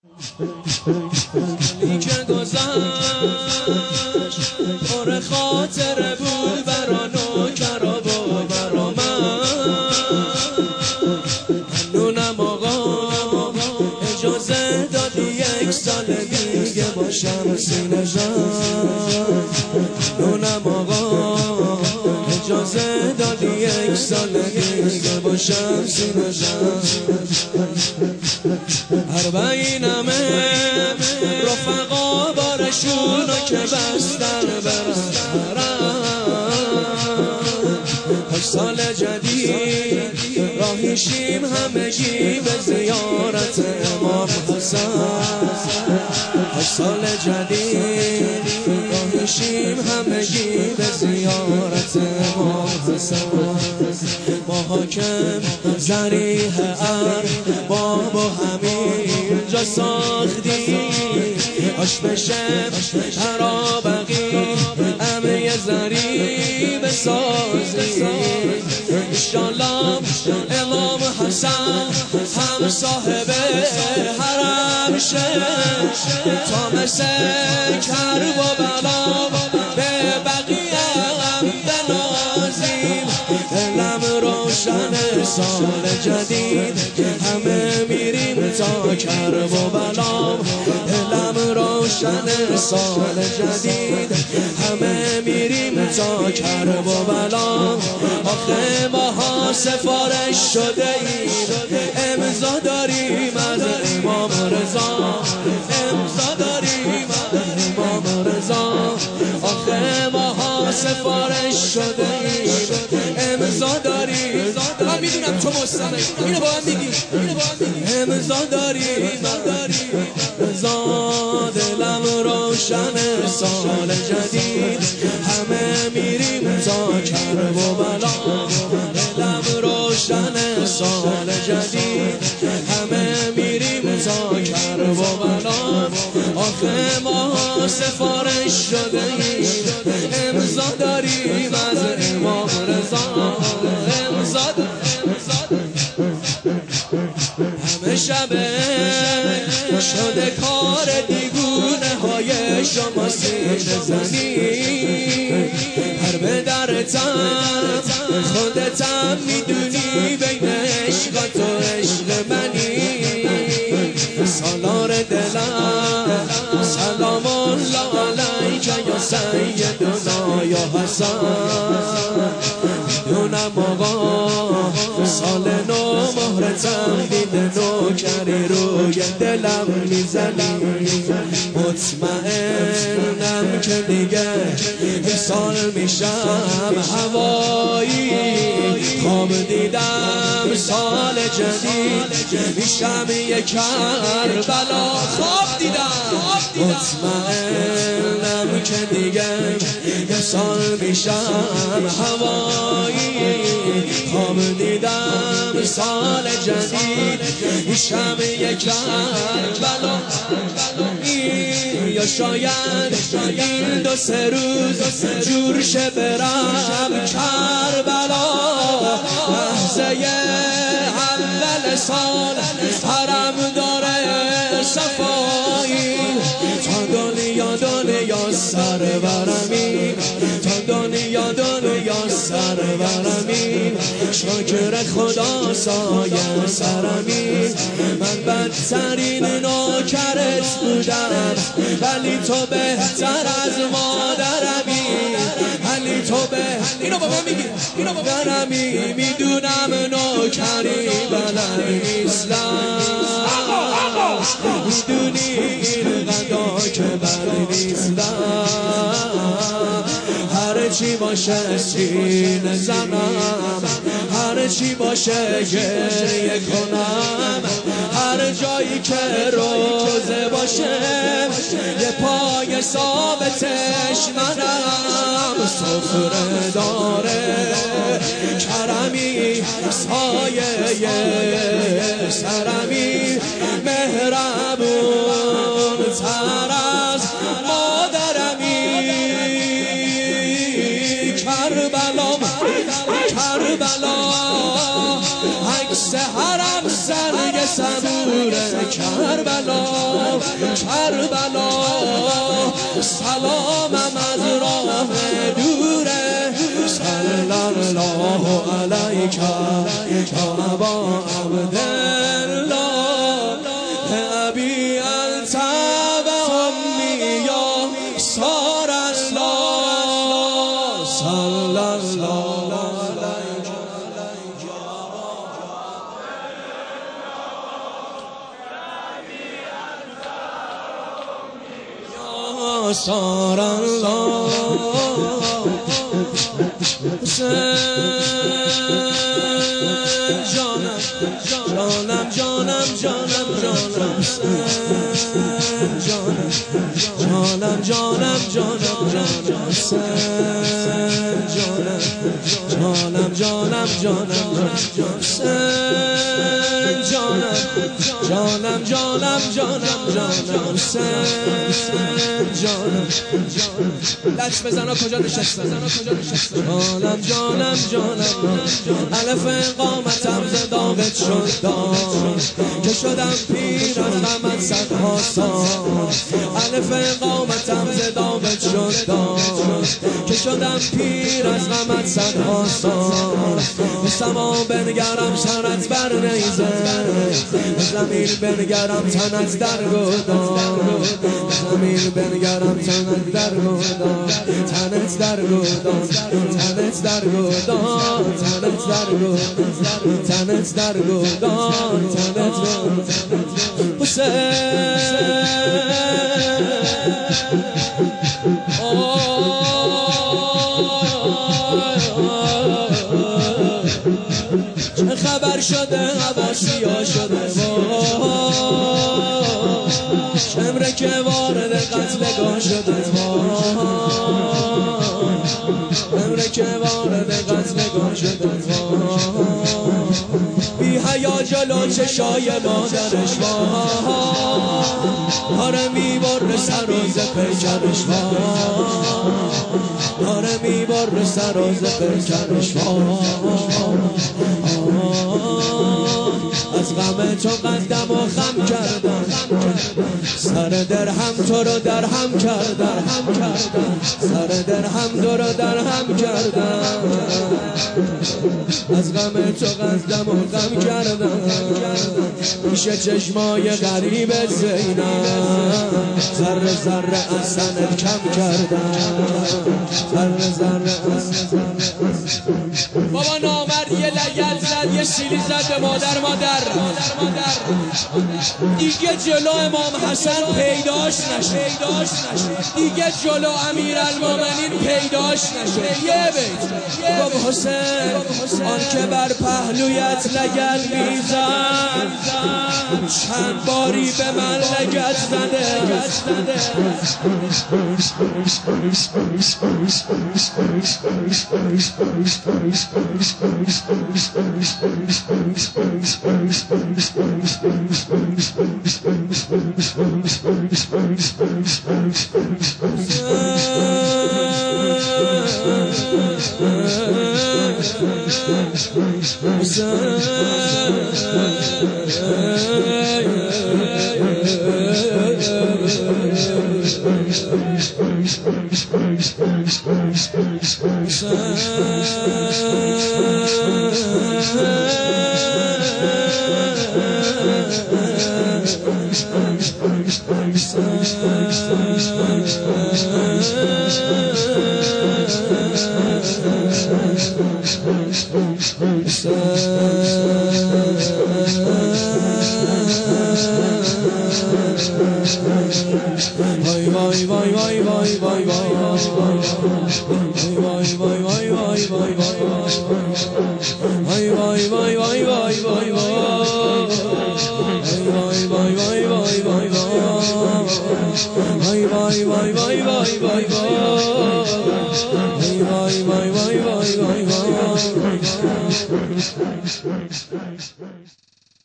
که گذشت پر خاطره بود برا نوکرا و برا من. ممنونم آقا اجازه دادی یک سال دیگه باشم سینه جان. ممنونم آقا اجازه دادی یک سال دیگه باشم سینه جان. اربعینمه رفقا بارشونو که بستن برم. خوش سال جدید راهیشیم همگی به زیارت امام حسن. خوش سال جدید راهیشیم همگی به زیارت امام حسن. ما حاکم ذریح ارباب و همین جا ساختیم آش بشم ترابقی امه ذری بسازیم. انشالله امام حسن هم صاحب حرم شه تا مثل کرب و بلا به بقیه هم بنازیم. دلم روشن سال جدید همه میریم تا کرب و بلا. دلم روشن سال جدید همه میریم تا کرب و بلا. آخه ماها سفارش شده ایم امضا داریم از امام رضا. امضا داریم از امام رضا. آخه ماها سفارش شده ایم امضا داریم. من میدونم تو مستمعی اینو با هم میگیم امضا داریم رضا. دلم روشن سال جدید همه میریم تا کرب و بلا. دلم روشن سال جدید همه میریم تا کرب و بلا. آخه ما سفارش شده ایم امضا داریم از امام رضا. امضا همه شبه شده کار دیگونه های شما سینه زنی. هر به درتم خودتم میدونی بین عشقات و عشق منی. سالار دلم سلام الله علیک یا سیدنا یا حسن. میدونم آقا سال نو مهرتم دیده نوکری روی دلم میزنی. مطمئنم که دیگه این سال میشم هوایی. خواب دیدم سال جدید میشم یک کربلا. خواب دیدم مطمئنم که دیگه این سال میشم هوایی. خواب دیدم سال جدید میشم یک کربلا. یا شاید این دو سه روز جور شه برم کربلا. لحظه اول سال حرم داره صفایی. تا دنیا سرورمی تا دنیا سرورمی. شاکر خدا سایه سرمی. من بدترین نوکرت بودم ولی تو بهتر از مادرمی. ولی تو اینو با من میگی اینو با درمی. میدونم نوکری بلد نیستم. میدونی این غدا که بلد نیستم. هر چی باشه سینه زنم. هر چی باشه گریه کنم. هر جایی که روزه باشه یه پای ثابتش منم. سفره داره کرمی سایه سرمی. مهربون تر از مادرمی. کربلا عکس حرم سنگ صبوره کربلا کربلا سلامم از راه دوره صلی الله علیک یا ابا عبدالله ابی انت و امی یا سار الله صلی الله علیک یا سار الله جانم جانم جانم جانم جانم جانم جانم جانم جانم جانم جانم جانم جانم جانم جانم جانم جانم لچ بزن کجا نشستم جانم جانم جانم الف قامتم ز داغت شد که شدم پیر از غمت صدها سال الف قامتم ز داغت شد که شدم پیر از غمت صدها سال به سما بنگرم سرت بر نیزه زمین بنگرم تنت در گودان زمین بنگرم تنت در گودان تنت در گودان تنت در گودان تنت در گودان تنت در گودان تنت چه خبر شده عباسیا شده شمره که وارد قتلگاه شده شمره که وارد قتلگاه شده بی حیا جلو چشای مادرش داره میبره سر و ز پیکرش داره میبره سر و ز پیکرش از غم تو قدم و خم کردم سر درهم تو رو درهم کردم سر درهم تو رو درهم کردم از غم تو قدم و خم کردم پیش چشمای غریب زینب ذره ذره از سنت کم کردم ذره ذره از بابا نامرد یه لگد زد یه سیلی زد به مادر دیگه جلو امام حسن پیداش نشه دیگه جلو امیرالمومنین پیداش نشه یه بیت گفت حسین آن که بر پهلویت لگد میزد چند باری به من لگد زده وای وای وای وای وای وای وای وای وای